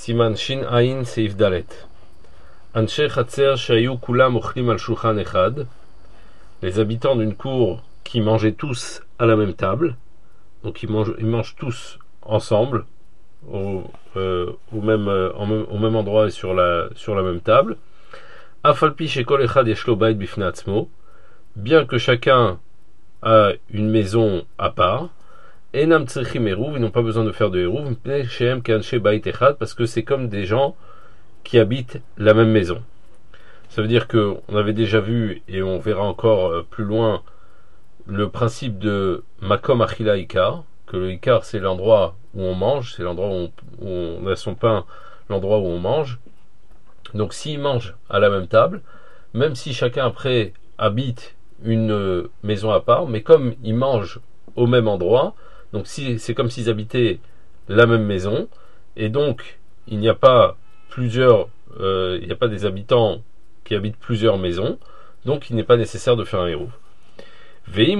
Siman Shin Ain Seif Dalet. Anshe Chatzer Shayu Kulam Ochlim al Shulchan Echad. Les habitants d'une cour qui mangeaient tous à la même table. Donc ils mangent tous ensemble, au même endroit et sur la même table. Afalpi Shekol Echad Yeshlo Bait Bifnei Atzmo. Bien que chacun a une maison à part. Enam tzrichim eruv, ils n'ont pas besoin de faire de eruv, shehem ke'anshe bait echad, parce que c'est comme des gens qui habitent la même maison. Ça veut dire que on avait déjà vu, et on verra encore plus loin, le principe de makom achila ikar, que le ikar c'est l'endroit où on mange, c'est l'endroit où on a son pain, l'endroit où on mange. Donc s'ils mangent à la même table, même si chacun après habite une maison à part, mais comme ils mangent au même endroit, donc si c'est comme s'ils habitaient la même maison, et donc il n'y a pas des habitants qui habitent plusieurs maisons, donc il n'est pas nécessaire de faire un eruv. Et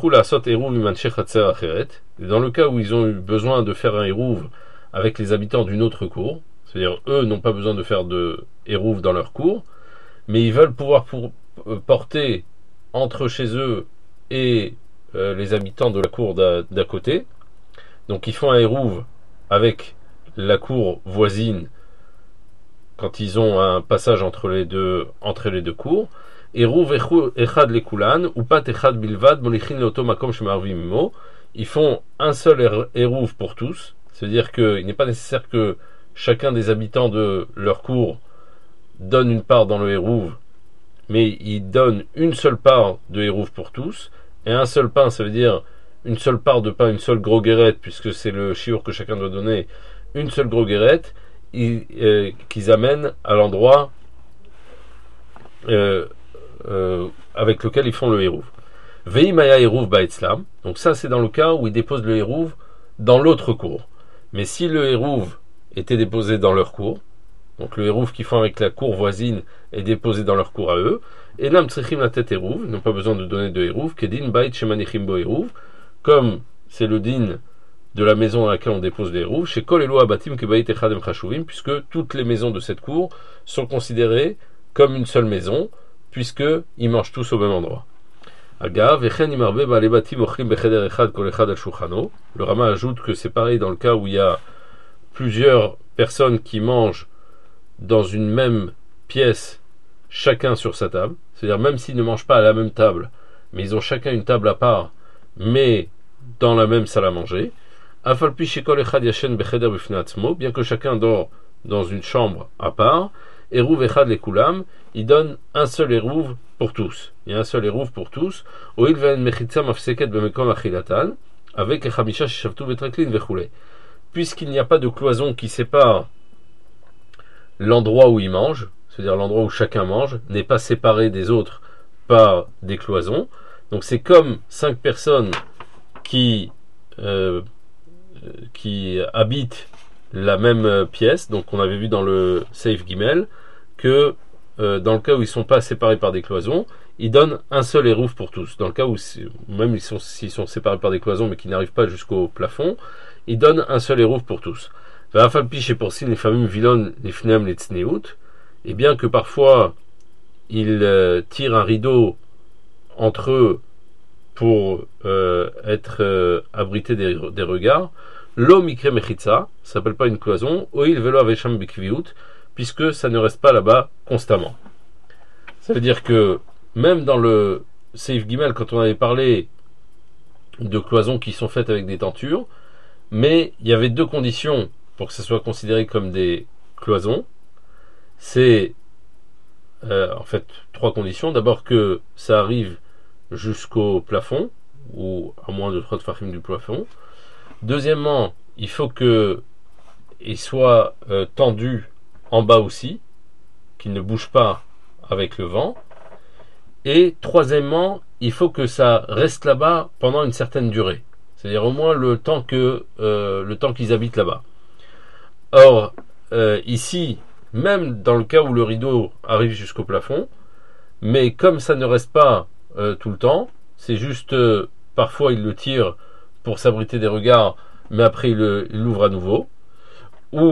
dans le cas où ils ont eu besoin de faire un eruv avec les habitants d'une autre cour, c'est-à-dire eux n'ont pas besoin de faire de eruv dans leur cour, mais ils veulent pouvoir porter entre chez eux et les habitants de la cour d'à côté. Donc ils font un eruv avec la cour voisine quand ils ont un passage entre les deux cours. Eruv echad lekulan ou pat echad bilvad molichin leoto makom shemarvim mo. Ils font un seul eruv pour tous, c'est-à-dire qu'il n'est pas nécessaire que chacun des habitants de leur cour donne une part dans le eruv, mais ils donnent une seule part de eruv pour tous. Et un seul pain, ça veut dire une seule part de pain, une seule groguérette, puisque c'est le shiur que chacun doit donner, une seule groguérette, qu'ils amènent à l'endroit avec lequel ils font le eruv. Veimaya eruv ba'etzlam. Donc ça, c'est dans le cas où ils déposent le eruv dans l'autre cour. Mais si le eruv était déposé dans leur cour, donc le eruv qu'ils font avec la cour voisine est déposé dans leur cour à eux, et nam tzrichim la tête eruv, ils n'ont pas besoin de donner de eruv, kedin bait shemanichim bo eruv, comme c'est le din de la maison dans laquelle on dépose les eruv, chez kol elo abatim ke bait echadem chashuvim, puisque toutes les maisons de cette cour sont considérées comme une seule maison, puisque ils mangent tous au même endroit. Agav echen imarbe ba lebatim ochlim becheder echad kol echad al shulchano. Le Rama ajoute que c'est pareil dans le cas où il y a plusieurs personnes qui mangent dans une même pièce, chacun sur sa table, c'est-à-dire même s'ils ne mangent pas à la même table, mais ils ont chacun une table à part, mais dans la même salle à manger. Afalpi shekol echad yashen becheder bifnei atzmo, bien que chacun dort dans une chambre à part, eruv echad lekulam, il donne un seul eruv pour tous. Il y a un seul eruv pour tous. Oil ve'en mechitza mafseket bemekom achilatan, avec echamisha shishavtu betraklin vechule. Puisqu'il n'y a pas de cloison qui sépare l'endroit où ils mangent, c'est-à-dire l'endroit où chacun mange, n'est pas séparé des autres par des cloisons. Donc c'est comme 5 personnes qui habitent la même pièce. Donc on avait vu dans le Seif Gimel que dans le cas où ils ne sont pas séparés par des cloisons, ils donnent un seul eruv pour tous. Dans le cas où même s'ils sont séparés par des cloisons mais qui n'arrivent pas jusqu'au plafond, ils donnent un seul eruv pour tous. Et bien que parfois ils tirent un rideau entre eux pour être abrités des regards, lo mikre mechitza, ça s'appelle pas une cloison, oil velo avesham bikviut, puisque ça ne reste pas là-bas constamment. Ça veut dire que même dans le Seif Gimel, quand on avait parlé de cloisons qui sont faites avec des tentures, mais il y avait 2 conditions pour que ça soit considéré comme des cloisons. C'est en fait 3 conditions. D'abord que ça arrive jusqu'au plafond, ou à moins de 3 tfachim du plafond. Deuxièmement, il faut qu'il soit tendu en bas aussi, qu'il ne bouge pas avec le vent. Et troisièmement, il faut que ça reste là-bas pendant une certaine durée. C'est-à-dire au moins le temps qu'ils habitent là-bas. Or, ici, même dans le cas où le rideau arrive jusqu'au plafond, mais comme ça ne reste pas tout le temps, c'est juste parfois il le tire pour s'abriter des regards, mais après il l'ouvre à nouveau, ou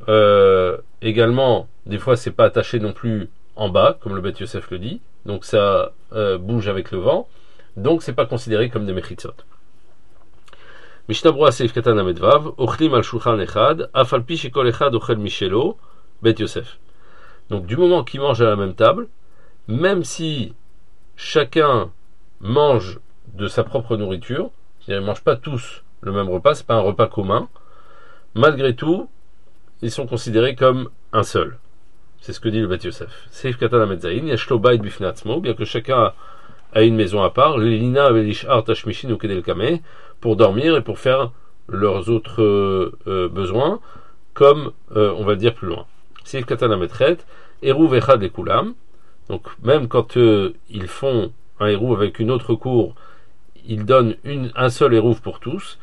également, des fois, c'est pas attaché non plus en bas, comme le Beth Yosef le dit. Donc ça bouge avec le vent. Donc c'est pas considéré comme des mechitzot. Mishnah Brura Seif Katan Amedvav, Ochlim al Shulchan Echad, Afal pi shekol Echad ochel mishelo, Beth Yosef. Donc du moment qu'ils mangent à la même table, même si chacun mange de sa propre nourriture, c'est-à-dire ils ne mangent pas tous le même repas, c'est pas un repas commun, malgré tout, ils sont considérés comme un seul. C'est ce que dit le Beth Yosef. Seif Katan Amedzaïn, Yashlo Bait Bifnei Atzmo, bien que chacun a une maison à part, l'Elina Velishar Tashmishin ou Kedel Kameh, pour dormir et pour faire leurs autres besoins, comme on va le dire plus loin. Seif Katan Amedchet, Eruv Echad Lekulam, donc même quand ils font un hérouv avec une autre cour, ils donnent un seul hérouv pour tous.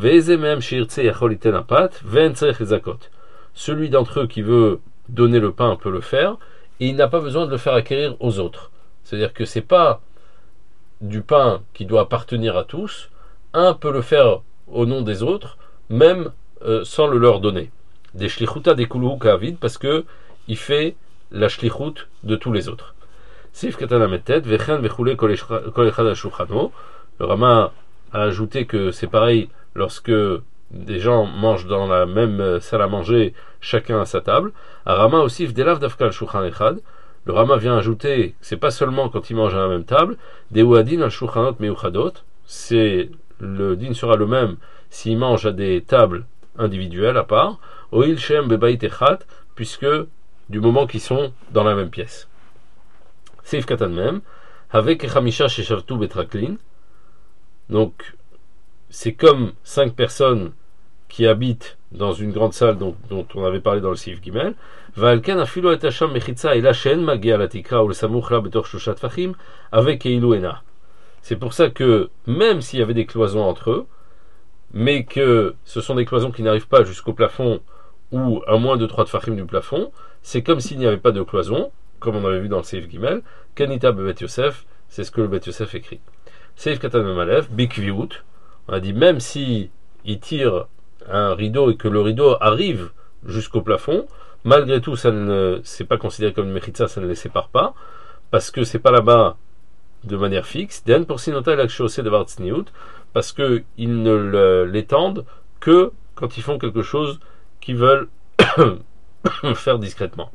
Celui d'entre eux qui veut donner le pain peut le faire, et il n'a pas besoin de le faire acquérir aux autres. C'est-à-dire que c'est pas du pain qui doit appartenir à tous, un peut le faire au nom des autres, même sans le leur donner. Des shlichuta des kuluhu kavid, parce que il fait la shlichut de tous les autres. Sif katana metet, vechen vechule kol echad al shulchano. Le Rama a ajouté que c'est pareil lorsque des gens mangent dans la même salle à manger, chacun à sa table. A Rama aussi vdelav dafkal shulchan echad. Le Rama vient ajouter que c'est pas seulement quand ils mangent à la même table, des uadin al shulchanot meuchadot. C'est le din sera le même s'ils mangent à des tables individuelles à part. Oil shem bebait echad, puisque du moment qu'ils sont dans la même pièce. Seif katan mem, avec chamisha sheshavtu betraklin. Donc, c'est comme 5 personnes qui habitent dans une grande salle dont on avait parlé dans le Seif Gimel. Valken afilo et hasham mechitza et la chaîne magia la tikra ou le samuchla betor shushat fachim avec eiluena. C'est pour ça que même s'il y avait des cloisons entre eux, mais que ce sont des cloisons qui n'arrivent pas jusqu'au plafond ou à moins de 3 tfachim du plafond, c'est comme s'il n'y avait pas de cloison, comme on avait vu dans le Seif Gimel. Kanita bebet Yosef, c'est ce que le Bet Yosef écrit. Seif katan memalev, bikviut. On a dit même si il tire un rideau et que le rideau arrive jusqu'au plafond, malgré tout, ça ne c'est pas considéré comme une mechitza, ça ne les sépare pas, parce que c'est pas là-bas de manière fixe. Den pour sinota l'akshosé de vartzniut, parce que ils ne l'étendent que quand ils font quelque chose qu'ils veulent faire discrètement.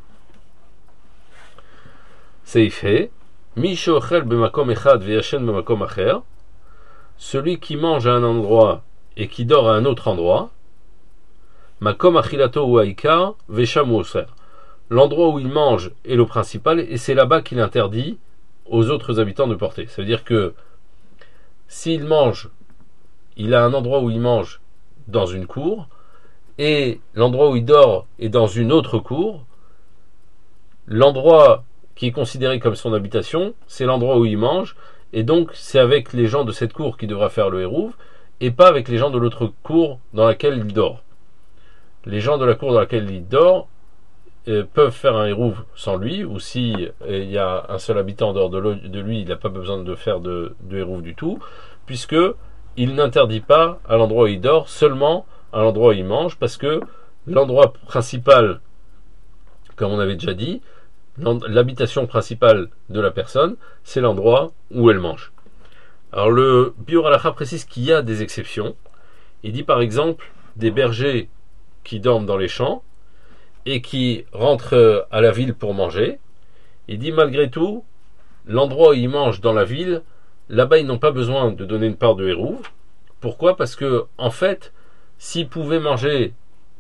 Seifé, misho chel b'makom echad ve'yashen b'makom acher. Celui qui mange à un endroit et qui dort à un autre endroit, makom achilato ou aïkar vesham oser. L'endroit où il mange est le principal et c'est là-bas qu'il interdit aux autres habitants de porter. Ça veut dire que s'il mange, il a un endroit où il mange dans une cour et l'endroit où il dort est dans une autre cour. L'endroit qui est considéré comme son habitation, c'est l'endroit où il mange. Et donc, c'est avec les gens de cette cour qu'il devra faire le hérouv, et pas avec les gens de l'autre cour dans laquelle il dort. Les gens de la cour dans laquelle il dort peuvent faire un hérouv sans lui, ou si il y a un seul habitant en dehors de lui, il n'a pas besoin de faire de hérouv du tout, puisque il n'interdit pas à l'endroit où il dort, seulement à l'endroit où il mange, parce que l'endroit principal, comme on avait déjà dit, l'habitation principale de la personne, c'est l'endroit où elle mange. Alors le Biur Halacha précise qu'il y a des exceptions. Il dit par exemple des bergers qui dorment dans les champs et qui rentrent à la ville pour manger. Il dit malgré tout, l'endroit où ils mangent dans la ville, là-bas ils n'ont pas besoin de donner une part de hérouv. Pourquoi ? Parce que en fait, s'ils pouvaient manger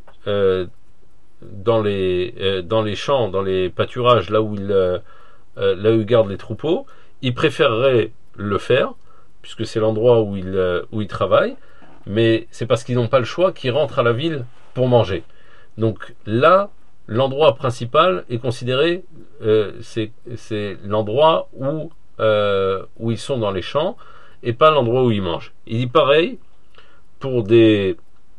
dans les champs, dans les pâturages, là où ils gardent les troupeaux, ils préféreraient le faire, puisque c'est l'endroit où ils travaillent, mais c'est parce qu'ils n'ont pas le choix qu'ils rentrent à la ville pour manger. Donc là, l'endroit principal est considéré, c'est l'endroit où ils sont dans les champs, et pas l'endroit où ils mangent. Il dit pareil pour des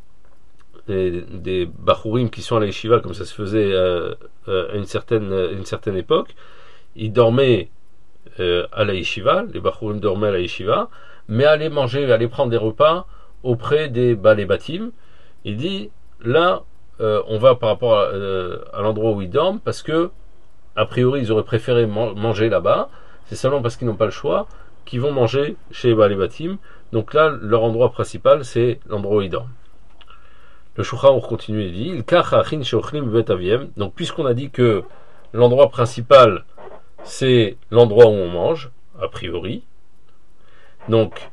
bachourim qui sont à la yeshiva, comme ça se faisait à une certaine époque. Ils dormaient à la yeshiva, les bachourim dormaient à la yeshiva, mais allaient manger, allaient prendre des repas auprès des les bâtim. Il dit, là, on va par rapport à l'endroit où ils dorment, parce que, a priori, ils auraient préféré manger là-bas. C'est seulement parce qu'ils n'ont pas le choix qu'ils vont manger chez Baal Batim. Donc là, leur endroit principal, c'est l'endroit où ils dorment. Le Shulchan Aruch continue et dit, donc puisqu'on a dit que l'endroit principal, c'est l'endroit où on mange, a priori, donc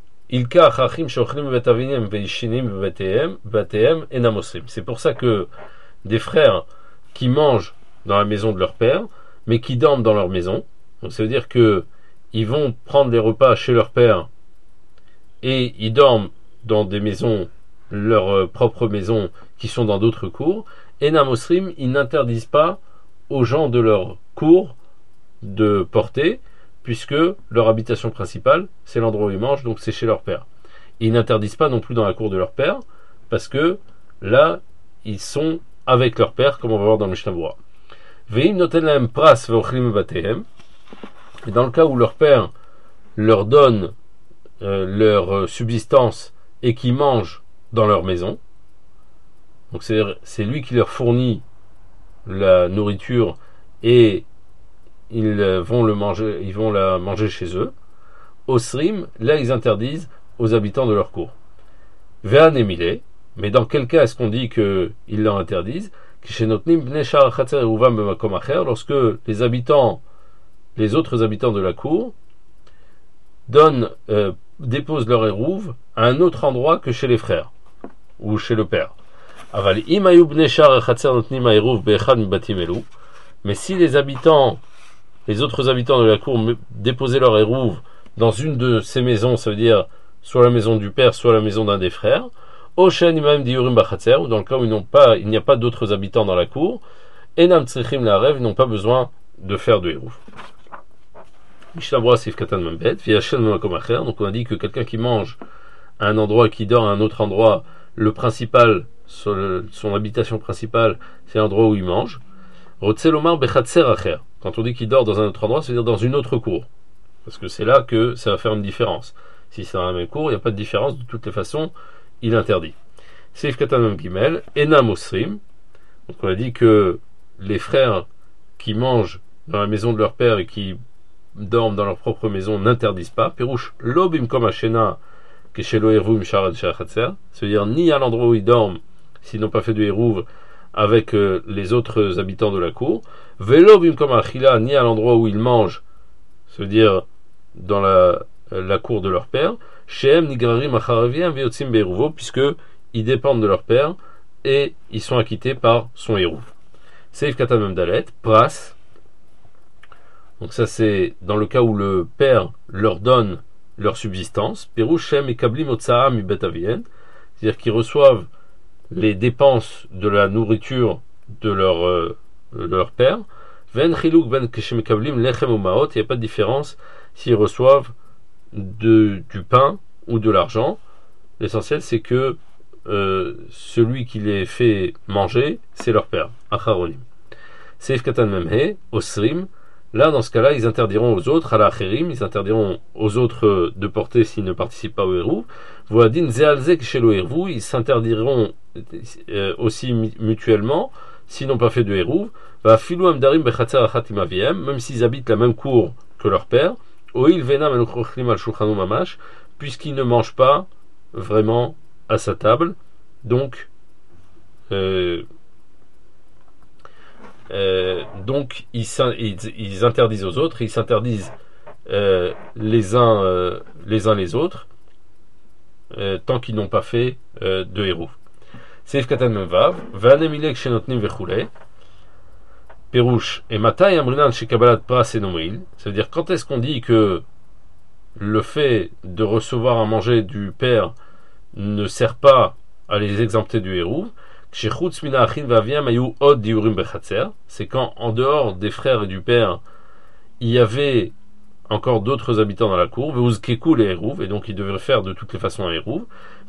c'est pour ça que des frères qui mangent dans la maison de leur père, mais qui dorment dans leur maison, donc ça veut dire que ils vont prendre les repas chez leur père et ils dorment dans des maisons, leurs propres maisons qui sont dans d'autres cours, et Namosrim, ils n'interdisent pas aux gens de leur cour de porter, puisque leur habitation principale, c'est l'endroit où ils mangent, donc c'est chez leur père. Ils n'interdisent pas non plus dans la cour de leur père, parce que là, ils sont avec leur père, comme on va voir dans le Mishnah Berurah. Ve'im noten lahem pras ve'ochlim bebatehem, et dans le cas où leur père leur donne leur subsistance et qu'ils mangent dans leur maison, donc c'est lui qui leur fournit la nourriture et ils vont la manger chez eux. Osrim, là ils interdisent aux habitants de leur cour. Ve'an emile, mais dans quel cas est-ce qu'on dit qu'ils leur interdisent? Lorsque les autres habitants de la cour déposent leur érouve à un autre endroit que chez les frères ou chez le père. Mais si les autres habitants de la cour déposaient leur érouve dans une de ces maisons, ça veut dire soit la maison du père, soit la maison d'un des frères, ou dans le cas où il n'y a pas d'autres habitants dans la cour, ils n'ont pas besoin de faire de hérouv. Donc on a dit que quelqu'un qui mange à un endroit et qui dort à un autre endroit, le principal, son habitation principale, c'est l'endroit où il mange. Quand on dit qu'il dort dans un autre endroit, c'est-à-dire dans une autre cour. Parce que c'est là que ça va faire une différence. Si c'est dans la même cour, il n'y a pas de différence. De toutes les façons, il interdit. Seif Katanam Gimel, Enam Osrim. Donc on a dit que les frères qui mangent dans la maison de leur père et qui dorment dans leur propre maison n'interdisent pas. Pirouche, Lobim comme Hashena, que chez l'Oervum Sharad Shachatser. C'est-à-dire ni à l'endroit où ils dorment, s'ils n'ont pas fait de hérouv, avec les autres habitants de la cour. Velobim comme Achila, ni à l'endroit où ils mangent, c'est-à-dire dans la cour de leur père. Shehem Nigrarim Acharaviem Veotzim Beruvo, puisque ils dépendent de leur père et ils sont acquittés par son hérouv. Seif Katamem Dalet, Pras. Donc ça c'est dans le cas où le père leur donne leur subsistance. Perouch Shem et Kablim Otsaam Ubet Avien, c'est-à-dire qu'ils reçoivent les dépenses de la nourriture de leur père. Ven Chiluk Ben Keshem Kablim Lechem Umaot, il n'y a pas de différence s'ils reçoivent du pain ou de l'argent. L'essentiel c'est que celui qui les fait manger, c'est leur père. Acharonim. Seif Katan Memhe, Osrim. Là, dans ce cas-là, ils interdiront aux autres, à la Acherim, ils interdiront aux autres de porter s'ils ne participent pas au hérouv. Voadin Zealzek chez le hérouv, ils s'interdiront aussi mutuellement s'ils n'ont pas fait de hérouv. Va filou amdarim bechatzer achat imaviem, même s'ils habitent la même cour que leur père. Oil venam enochrim al shulchanu mamash, puisqu'ils ne mangent pas vraiment à sa table. Donc ils interdisent aux autres, ils s'interdisent les uns les autres tant qu'ils n'ont pas fait de hérouv. Seif katan memvav, v'anemilek shenotnim vechulei, perouche et matay amrinan shekabalat pras enomril. Ça veut dire quand est-ce qu'on dit que le fait de recevoir à manger du père ne sert pas à les exempter du hérouv. C'est quand en dehors des frères et du père il y avait encore d'autres habitants dans la cour, et donc ils devraient faire de toutes les façons un hérouv,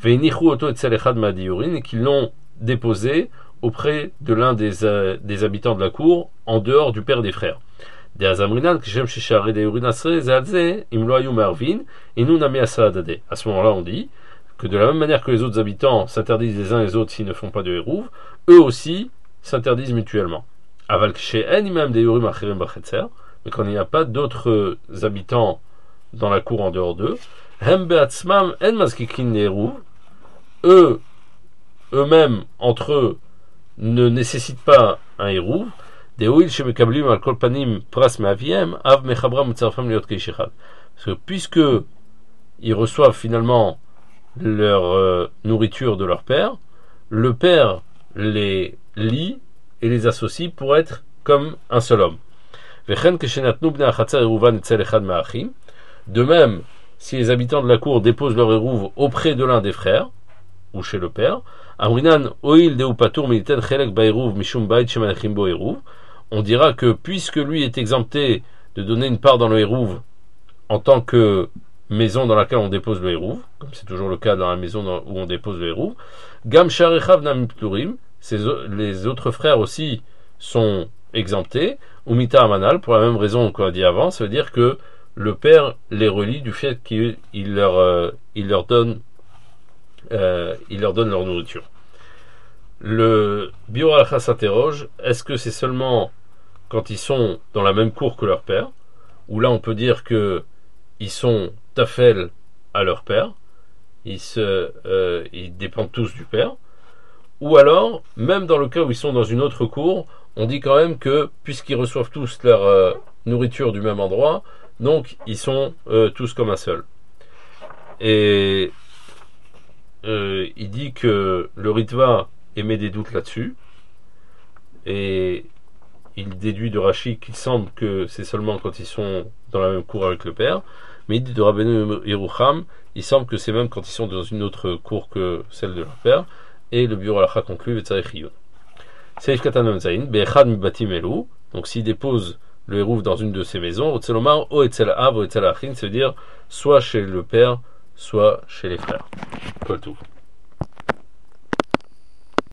et qu'ils l'ont déposé auprès de l'un des habitants de la cour en dehors du père et des frères. À ce moment-là on dit que de la même manière que les autres habitants s'interdisent les uns les autres s'ils ne font pas de hérouv, eux aussi s'interdisent mutuellement. Aval kshe'en imam de yorim achirim bachetzer, mais quand il n'y a pas d'autres habitants dans la cour en dehors d'eux, hem be'atzmam en mazkikin hérouv, eux-mêmes, entre eux, ne nécessitent pas un hérouv, des oil shemekablim al kol panim pras me'aviem, av mechabram utzarfam liot keishechad. Parce que puisque ils reçoivent finalement leur nourriture de leur père, le père les lie et les associe pour être comme un seul homme. De même, si les habitants de la cour déposent leur hérouv auprès de l'un des frères, ou chez le père, on dira que puisque lui est exempté de donner une part dans le hérouv en tant que maison dans laquelle on dépose le hérouv, comme c'est toujours le cas dans la maison où on dépose le hérouv, Gam Sharechav Nam Pturim, les autres frères aussi sont exemptés, ou Mita Amanal, pour la même raison qu'on a dit avant, ça veut dire que le père les relie du fait qu'il leur donne leur nourriture. Le Biur Halakha s'interroge, est-ce que c'est seulement quand ils sont dans la même cour que leur père, où là on peut dire que ils sont tafel à leur père, ils dépendent tous du père, ou alors, même dans le cas où ils sont dans une autre cour, on dit quand même que, puisqu'ils reçoivent tous leur nourriture du même endroit, donc ils sont tous comme un seul. Et il dit que le Ritva émet des doutes là-dessus, et il déduit de Rashi qu'il semble que c'est seulement quand ils sont dans la même cour avec le père, mais il dit de Rabbeinu Yerucham, il semble que c'est même quand ils sont dans une autre cour que celle de leur père, et le Biur Halakha conclut Vetzarech Iyun. Seif Katan Zain, Be'echad Mibatim Elu, donc s'il dépose le hérouv dans une de ces maisons, Otzelomar, O Etzel Av, O Etzel Achin, ça veut dire soit chez le père, soit chez les frères. Kol Tov.